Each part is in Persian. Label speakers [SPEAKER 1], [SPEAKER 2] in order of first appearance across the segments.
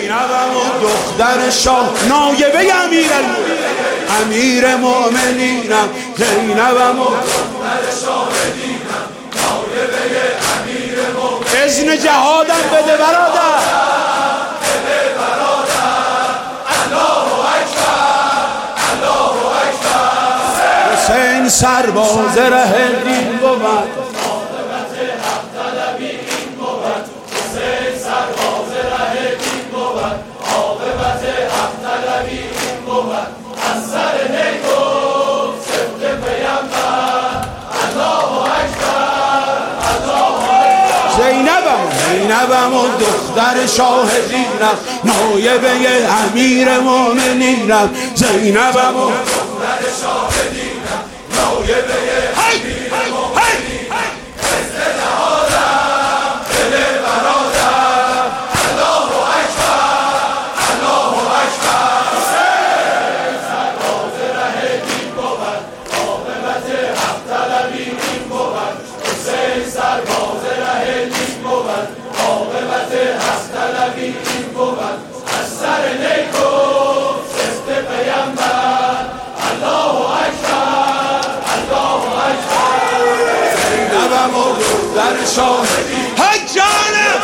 [SPEAKER 1] زینبم و دختر شاه نایبه امیر مؤمنینم زینبم و دختر شاهدینم نایبه امیر مؤمنینم اذن جهادم بده برادر حسین سرباز ره دین بود عاقبت حق طلبی این بود حسین سرباز ره دین بود عاقبت حق طلبی این بود از سر نیکو سبت پیامبر الله اکبر الله اکبر زینبم و دختر شاهدینم نایبه امیر مومنینم زینبم و دختر شاهدینم نایبه امیر مومنینم حسن جهادم دل برادر الله اکبر الله اکبر حسین سرباز ره دین بود عاقبت حق طلبی این بود حسین سرباز ره دین بود عاقبت حق طلبی این بود از سر نیکو سبت پیامبر الله اکبر الله اکبر زینبم و دختر شاهدینم حجانم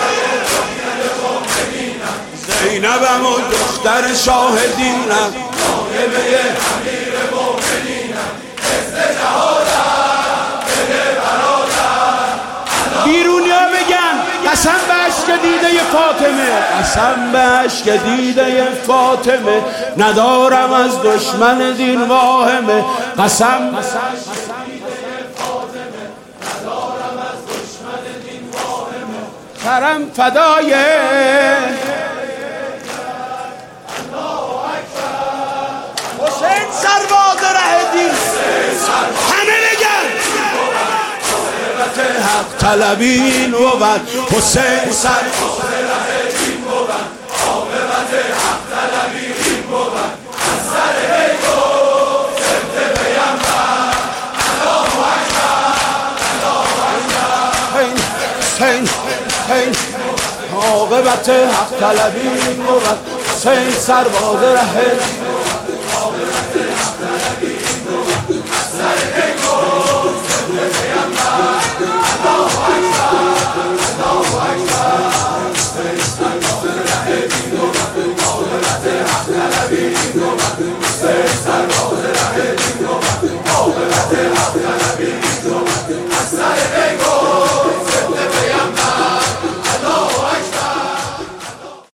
[SPEAKER 1] زینبم و دختر شاهدینم نایبه امیر مومنینم حسن جهادم دل برادر بیرونیا بگن قسم به عشق دیده فاطمه قسم به عشق دیده فاطمه ندارم از دشمن دین واهمه قسم سرم فدای حسین سرباز ره دین همه بگن عاقبت حق طلبین بود حسین سرباز ره دین بود عاقبت حق طلبین بود از سر نیکو سبت پیامبر الله اکبر الله اکبر حسین عاقبت حق طلبی بود حسین سرباز ره